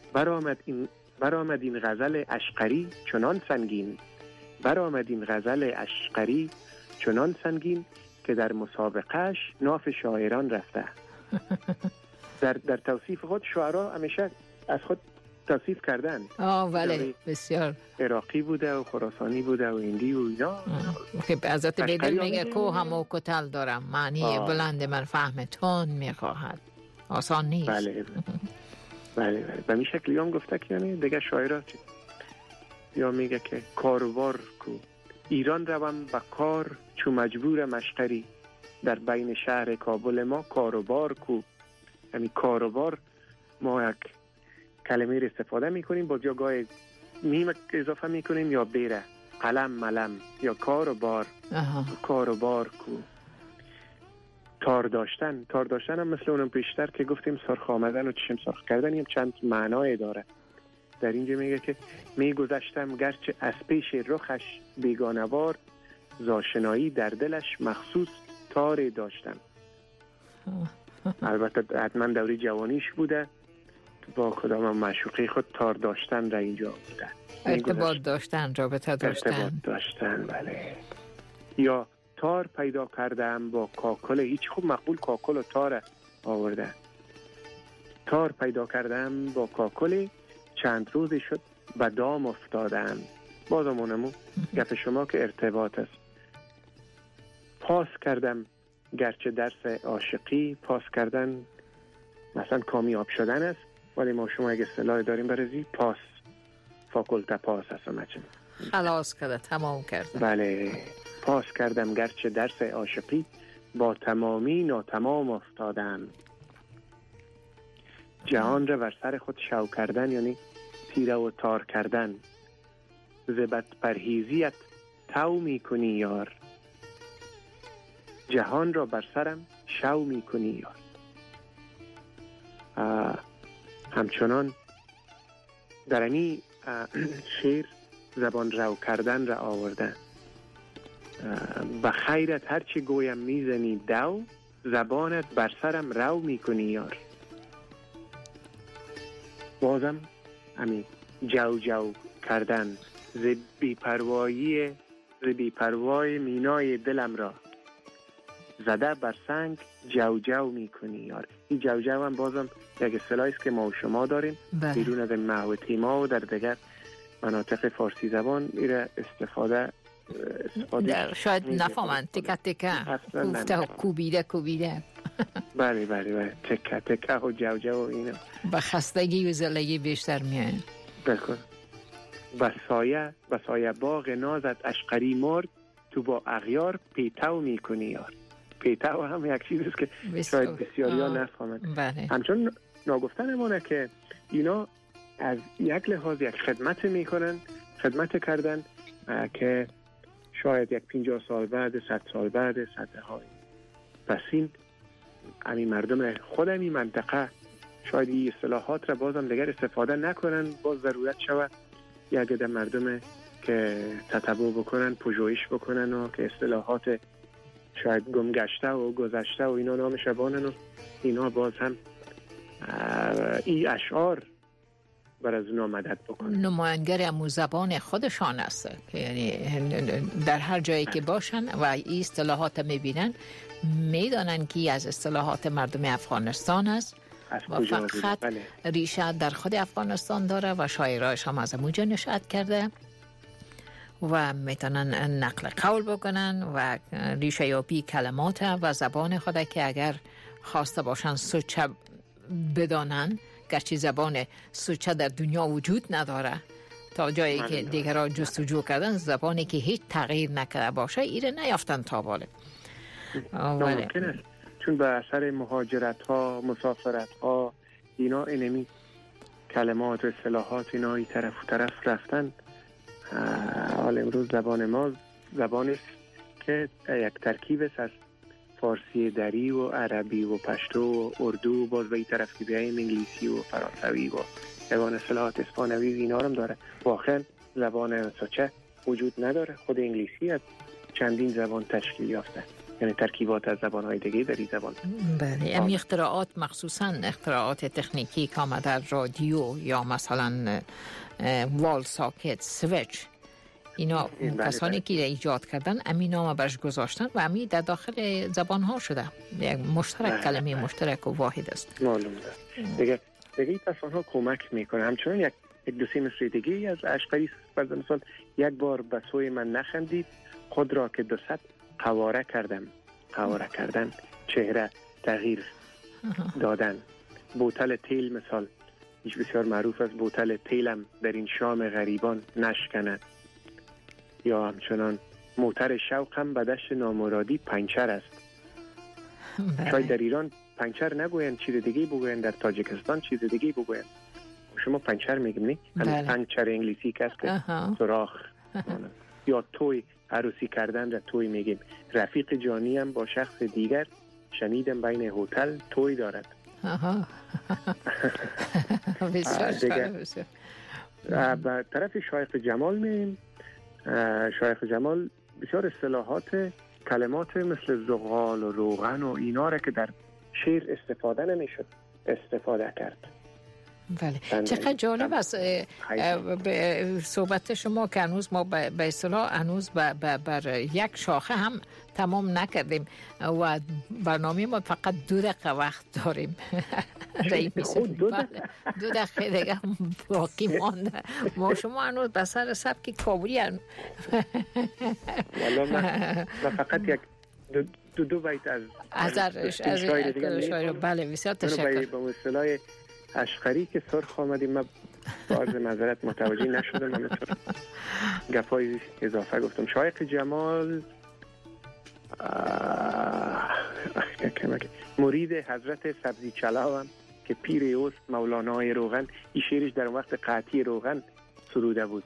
برآمد این غزل اشقری چنان سنگین، برآمد این غزل اشقری چنان سنگین که در مسابقهش ناف شاعران رفته. در توصیف خود شاعرها همیشه از خود توصیف کردن.
بله بسیار.
عراقی بوده و خراسانی بوده و هندی و اینا.
که حضرت بیدل میگه کو هم و کتل دارم، معنی بلند من فهم تون میخواهد. آسان نیست.
بله. به می شکلی هم گفته که یعنی دیگه شاعرها چی؟ یا میگه که کاروبار کو ایران روم با کار چو مجبور مشقری، در بین شهر کابل ما کاروبار کو. یعنی کاروبار ما یک کلمه رو استفاده میکنیم، با جا گاهی میم اضافه میکنیم یا بیره، قلم ملم یا کاروبار. کاروبار کو. تار داشتن هم مثل اونم پیشتر که گفتیم سرخ آمدن و چشم سرخ کردن هم چند معنای داره. در اینجا میگه که میگذشتم گرچه از پیش رخش بیگانوار، زاشنایی در دلش مخصوص تار داشتم. البته حتما دوری جوانیش بوده، با کدام معشوقی خود تار داشتن را اینجا بوده.
ارتباط داشتن، رابطه داشتن.
ارتباط داشتن، بله. یا تار پیدا کردم با کاکل. هیچ خوب مقبول کاکل و تار آورده. تار پیدا کردم با کاکل، چند روزی شد به دام افتادم. بازمونمو گپ شما که ارتباط است. پاس کردم گرچه درس عاشقی. پاس کردن مثلا کامیاب شدن است، ولی ما شما اگه اصطلاحی داریم برای پاس، فاکولته پاس است همچنین.
خلاص کرده، تمام کرده.
بله. پاس کردم گرچه درس عاشقی، با تمامی ناتمام افتادم. جهان را بر سر خود شو کردن یعنی تیره و تار کردن. زبط پرهیزیت تو میکنی یار، جهان را بر سرم شو میکنی یار. همچنان در این شعر زبان رو کردن را آوردن. به خیرت هرچی گویم میزنی دو، زبانت بر سرم رو میکنی یار. بازم همین جو کردن. ز بی‌پروایی مینای دلم را، زده بر سنگ جو میکنی یار. این جو هم بازم یک اصطلاحی است که ما و شما داریم بیرون از محو تیما و در دیگر مناطق فارسی زبان ایره استفاده
شاید نفهمن تکه گفته کوبیده.
بله تکه و جو و اینا
به خستگی و زلگی بیشتر میاد.
بکن بسایه باغ نازت اشقری مرد، تو با اغیار پیتو میکنی یار. پیتو هم یک چیز است که شاید بسیاری ها نفهمند. همچون ناگفتنمونه که اینا از یک لحاظ یک خدمت کردن که شاید یک 50 سال بعد 100 سال بعد صدهای پس این مردم خود این منطقه شاید این اصطلاحات را بازم دیگر استفاده نکنن. باز ضرورت شود یک عده مردم که تتبع بکنن، پژوهش بکنن و که اصطلاحات شاید گمگشته و گذشته و اینا نامش بانن و اینا باز هم این اشعار بر از اونا مدد بکنن.
نماینگر امو زبان خودشان است که یعنی در هر جایی که باشن و این اصطلاحات میبینن میدانن که از اصطلاحات مردم افغانستان است و فقط ریشه در خود افغانستان داره و شاعرایش هم از اونجا نشأت کرده و میتونن نقل قول بکنن و ریشه یابی کلمات و زبان خود که اگر خواسته باشن سوچه بدانن، گرچه زبان سوچه در دنیا وجود نداره تا جایی که دیگران جستجو کردن، زبانی که هیچ تغییر نکرده باشه ایره نیافتن تا باله.
ممکن است چون به اثر مهاجرت ها، مسافرت ها، اینا اینمی کلمات و اصطلاحات اینا ای طرف و طرف رفتن. حال امروز زبان ما زبانی است که یک ترکیب است از فارسی دری و عربی و پشتو و اردو، باز به این طرف که بیاییم انگلیسی و فرانسوی و زبان اصطلاحات اسپانوی اینا هم داره. واقعا زبان سوچه وجود نداره، خود انگلیسی از چندین زبان تشکیل یافته، یعنی ترکیبات از زبان‌های دیگه در این زبان.
بله، امی اختراعات مخصوصا اختراعات تکنیکی که در رادیو یا مثلا وال ساکت، سویچ، اینا کسانی که ایجاد کردن امی نام برش گذاشتن و امی در داخل زبان ها شده، یک مشترک، کلمه مشترک و واحد است.
معلوم است. دیگه این تصفان ها کمک میکنه. همچنان یک دو سه مصر دیگه از اشقری فرض مثال، یک بار به سوی من نخندید، خود را که 200 قواره کردن، چهره تغییر دادن. بوتل تیل مثال ایش بسیار معروف است، بوتل تیلم در این شام غریبان نشکند. یا همچنان موتر شوقم به دشت نامرادی پنچر است. شاید در ایران پنچر نگوین، چیز دیگه بگوین، در تاجیکستان چیز دیگه بگوین. شما پنچر میگیم نی؟ همین پنچر انگلیسی که است که سراخ. یا توی عروسی کردن را توی میگیم. رفیق جانی هم با شخص دیگر شنیدم بین هتل توی دارد. به طرف شایخ جمال مییم. شایخ جمال بسیار اصطلاحات کلمات مثل زغال و روغن و اینا را که در شعر استفاده نمیشد استفاده کرد.
بله، چقدر جالب است صحبت شما که هنوز ما به اصطلاح هنوز بر یک شاخه هم تمام نکردیم و برنامه ما فقط 2 دقیقه وقت داریم. دو دقیقه دیگه باقی مانده. ما شما هنوز به سر سبک کابلی هم
و فقط یک دو بیت از
شاعر. بله، بسیار تشکر.
به اصطلاح اشقری که سرخ آمدیم، من با عرض معذرت متوجه نشدم، همینطور گپای اضافه گفتم. شایخ جمال مرید حضرت سبزی چلاو هم که پیر اوست، مولانای روغن. این شعرش در وقت قحطی روغن سروده بود.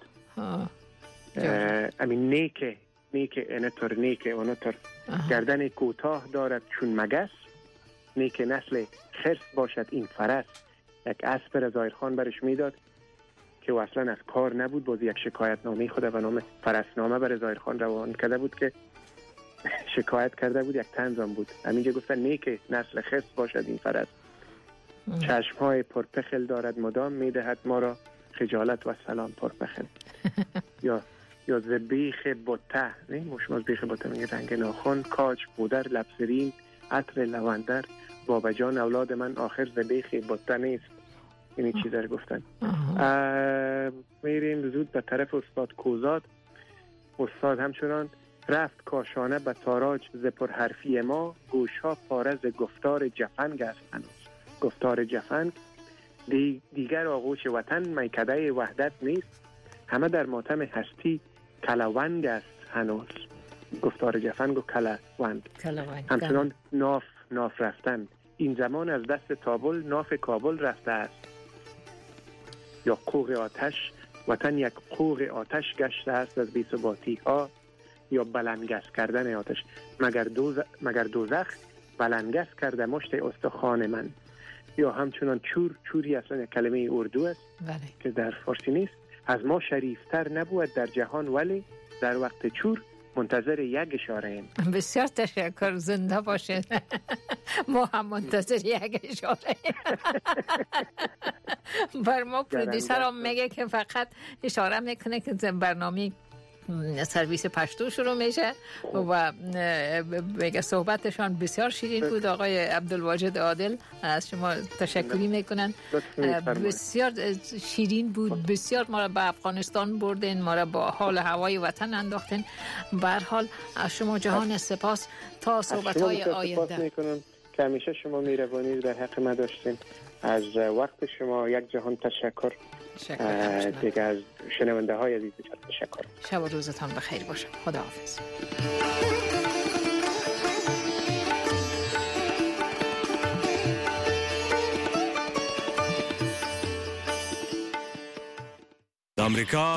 امین نیک انطور نیک اونطور گردن کوتاه دارد چون مگس، نیک نسل خرس باشد این فرس. یک اسب رضایر خان برش میداد که اصلا از کار نبود، باز یک شکایت نامه خود به نام فرسنامه بر رضایر خان روان کرده بود که شکایت کرده بود، یک طنزم بود. همینجا گفتن نیک نسل خرس باشد این فرس، چشمهای پرپخل دارد مدام میدهد ما را خجالت و سلام پرپخل. یا زبیخ بوته، نه شما زبیخ بوته میگه رنگ ناخن، کاج پودر لبسرین عطر لوندر، بابا جان اولاد من آخر زبیخ بوته نیست. اینی چیز رو گفتن. میریم زود به طرف استاد کوزاد. استاد همچنان رفت کاشانه به تاراج ز پر حرفی ما، گوشها پاره ز گفتار جفنگ است هنوز. گفتار جفنگ دیگر آغوش وطن میکده وحدت نیست، همه در ماتم هستی کلونگ است هنوز. گفتار جفنگ و کلونگ. همچنان ناف رفتن، این زمان از دست تابل ناف کابل رفته است. یا قوق آتش، وطن یک قوق آتش گشته است از بی‌ثباتی ها. یا بلنگس کردن آتش، مگر دوزخ بلنگس کرده مشت استخوان من. یا همچنان چوری اصلا کلمه اردو است که در فارسی نیست. از ما شریفتر نبود در جهان ولی در وقت چور منتظر یک اشاره ایم.
بسیار تشکر، زنده باشید. ما هم منتظر یک اشاره بر ما پرودیسر هم میگه که فقط اشاره میکنه که برنامه سرویس پشتو شروع میشه و میگه صحبتشان بسیار شیرین بود. آقای عبدالواجد عادل از شما تشکری میکنن، بسیار شیرین بود، بسیار ما را به افغانستان بردین، ما را با حال هوای وطن انداختین. به هر حال از شما جهان سپاس تا صحبت‌های آینده.
که همیشه شما مهربانی در حق ما داشتین. از وقت شما یک جهان تشکر. دیگه از شنونده های عزیز تشکر.
شب و روزتان بخیر باشه. خداحافظ.
آمریکا